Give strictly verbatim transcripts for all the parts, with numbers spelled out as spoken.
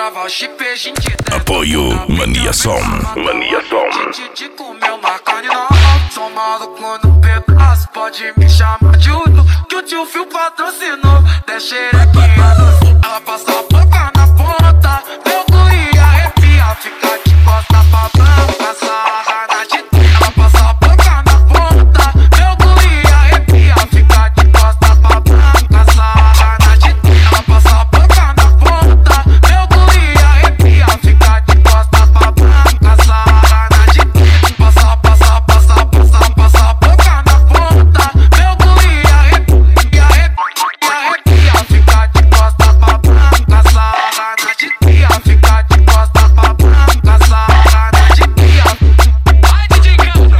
travar o chip, a gente desce. Apoio Mania Som. Mania Som. De comer uma carne na alta. Sou maluco no pedaço, pode me chamar de Udo, que o tio Fio patrocinou. Desce xerequinha doce, ela passa a boca na ponta. Meu guri arrepia, fica de costa pra branca, sarra na de ela passa a boca na ponta. Meu guri arrepia, fica de costa pra branca, sarra na de ela passa a boca na ponta. Meu guri arrepia, fica de costa pra branca, sarra na de passa, passa, passa, passa, passa a boca na ponta. Meu guri arrepia, arrepia, arrepia, fica de costa pra branca, sarra na de fica de costa pra branca, sarra na de vai de dica.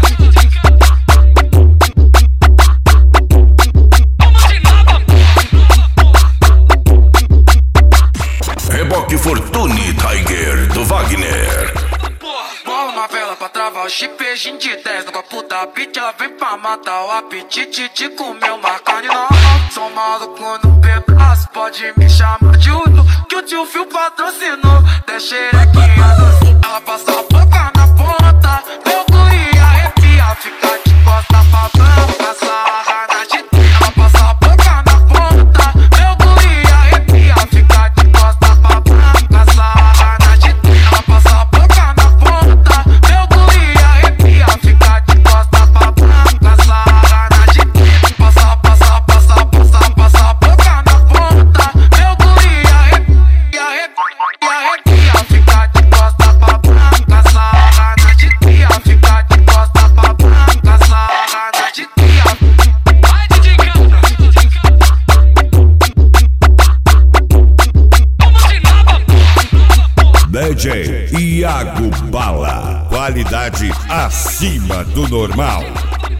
Reboque Fortune Tiger do Wagner. Bola uma vela pra travar o chip, a gente desce no copo da beat. Ela vem pra matar o apetite de comer uma carne na alta. Sou maluco no pedaço, pode me chamar de Udo, que o tio Fio patrocinou. Desce xerequinha doce, ela passa a boca na ponta. Meu guri arrepia, fica de costa pra branca, sarra na de ela passa a boca na ponta. Meu guri arrepia, fica de costa pra branca, sarra na de ela passa a boca na ponta. Meu guri arrepia, fica de costa pra branca, sarra na de passa, passa, passa, passa, passa a boca na ponta. Meu guri arrepia, arrepia, arrepia, fica de costa pra branca, sarra na de fica de costa pra branca, sarra na de vai de dica. D J Iago Bala, qualidade acima do normal.